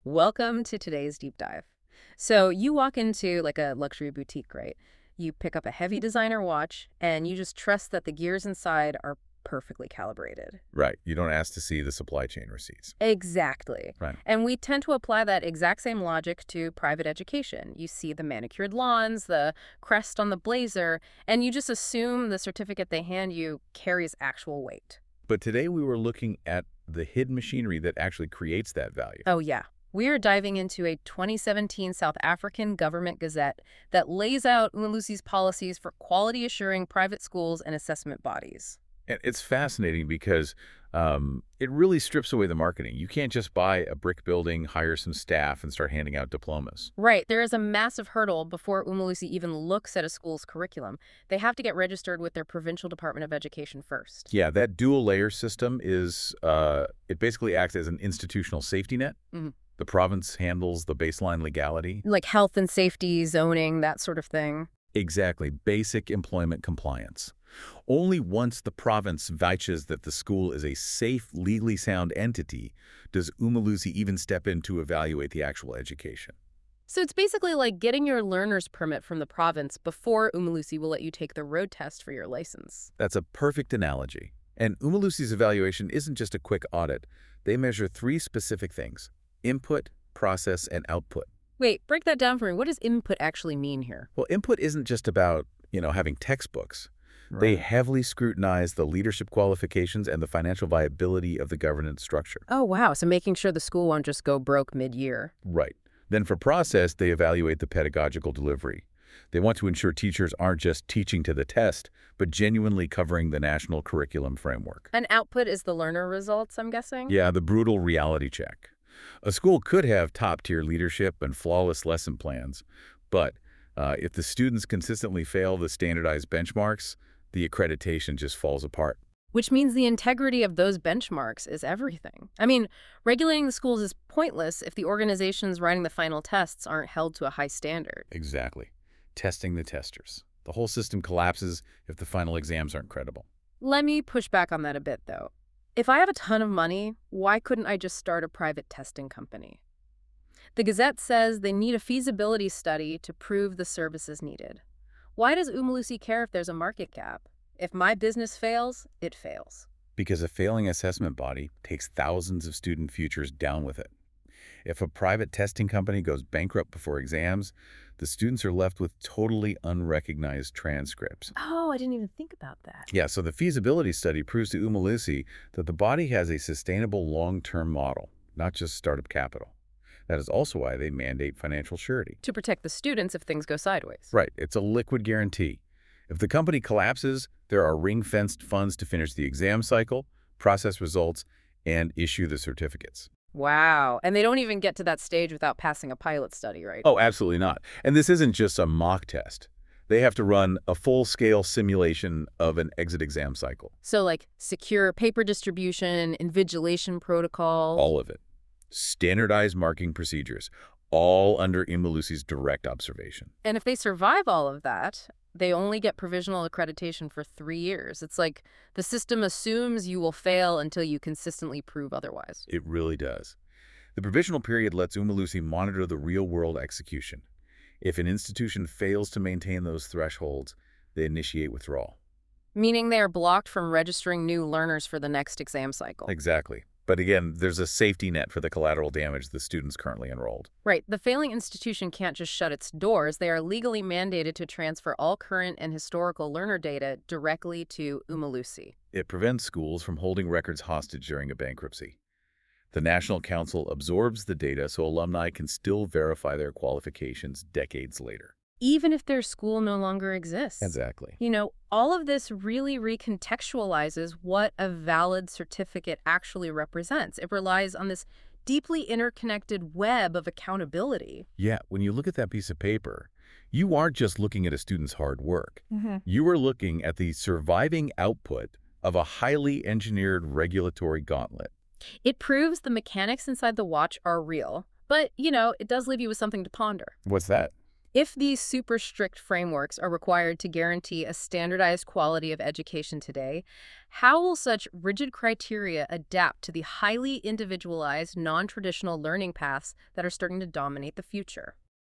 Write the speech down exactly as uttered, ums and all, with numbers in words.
Welcome to today's deep dive. So you walk into like a luxury boutique, right? You pick up a heavy designer watch and you just trust that the gears inside are perfectly calibrated. Right. You don't ask to see the supply chain receipts. Exactly. Right. And we tend to apply that exact same logic to private education. You see the manicured lawns, the crest on the blazer, and you just assume the certificate they hand you carries actual weight. But today we were looking at the hidden machinery that actually creates that value. Oh, yeah. We are diving into a twenty seventeen South African government gazette that lays out Umalusi's policies for quality assuring private schools and assessment bodies. And it's fascinating because um, it really strips away the marketing. You can't just buy a brick building, hire some staff, and start handing out diplomas. Right. There is a massive hurdle before Umalusi even looks at a school's curriculum. They have to get registered with their provincial Department of Education first. Yeah, that dual layer system is, uh, it basically acts as an institutional safety net. Mhm. The province handles the baseline legality. Like health and safety, zoning, that sort of thing. Exactly, basic employment compliance. Only once the province vouches that the school is a safe, legally sound entity does Umalusi even step in to evaluate the actual education. So it's basically like getting your learner's permit from the province before Umalusi will let you take the road test for your license. That's a perfect analogy. And Umalusi's evaluation isn't just a quick audit. They measure three specific things: input, process, and output. Wait, break that down for me. What does input actually mean here? Well, input isn't just about, you know, having textbooks. They Right. heavily scrutinize the leadership qualifications and the financial viability of the governance structure. Oh, wow. So making sure the school won't just go broke mid-year. Right. Then for process, they evaluate the pedagogical delivery. They want to ensure teachers aren't just teaching to the test, but genuinely covering the national curriculum framework. And output is the learner results, I'm guessing? Yeah, the brutal reality check. A school could have top-tier leadership and flawless lesson plans, but uh, if the students consistently fail the standardized benchmarks, the accreditation just falls apart. Which means the integrity of those benchmarks is everything. I mean, regulating the schools is pointless if the organizations writing the final tests aren't held to a high standard. Exactly. Testing the testers. The whole system collapses if the final exams aren't credible. Let me push back on that a bit, though. If I have a ton of money, why couldn't I just start a private testing company? The Gazette says they need a feasibility study to prove the service is needed. Why does Umalusi care if there's a market gap? If my business fails, it fails. Because a failing assessment body takes thousands of student futures down with it. If a private testing company goes bankrupt before exams, the students are left with totally unrecognized transcripts. Oh, I didn't even think about that. Yeah, so the feasibility study proves to Umalusi that the body has a sustainable long-term model, not just startup capital. That is also why they mandate financial surety. To protect the students if things go sideways. Right, it's a liquid guarantee. If the company collapses, there are ring-fenced funds to finish the exam cycle, process results, and issue the certificates. Wow. And they don't even get to that stage without passing a pilot study, right? Oh, absolutely not. And this isn't just a mock test. They have to run a full-scale simulation of an exit exam cycle. So like secure paper distribution, invigilation protocol. All of it. Standardized marking procedures, all under Umalusi's direct observation. And if they survive all of that, they only get provisional accreditation for three years. It's like the system assumes you will fail until you consistently prove otherwise. It really does. The provisional period lets Umalusi monitor the real-world execution. If an institution fails to maintain those thresholds, they initiate withdrawal. Meaning they are blocked from registering new learners for the next exam cycle. Exactly. But again, there's a safety net for the collateral damage the students currently enrolled. Right. The failing institution can't just shut its doors. They are legally mandated to transfer all current and historical learner data directly to Umalusi. It prevents schools from holding records hostage during a bankruptcy. The National Council absorbs the data so alumni can still verify their qualifications decades later. Even if their school no longer exists. Exactly. You know, all of this really recontextualizes what a valid certificate actually represents. It relies on this deeply interconnected web of accountability. Yeah, when you look at that piece of paper, you aren't just looking at a student's hard work. Mm-hmm. You are looking at the surviving output of a highly engineered regulatory gauntlet. It proves the mechanics inside the watch are real, but, you know, it does leave you with something to ponder. What's that? If these super strict frameworks are required to guarantee a standardized quality of education today, how will such rigid criteria adapt to the highly individualized, non-traditional learning paths that are starting to dominate the future?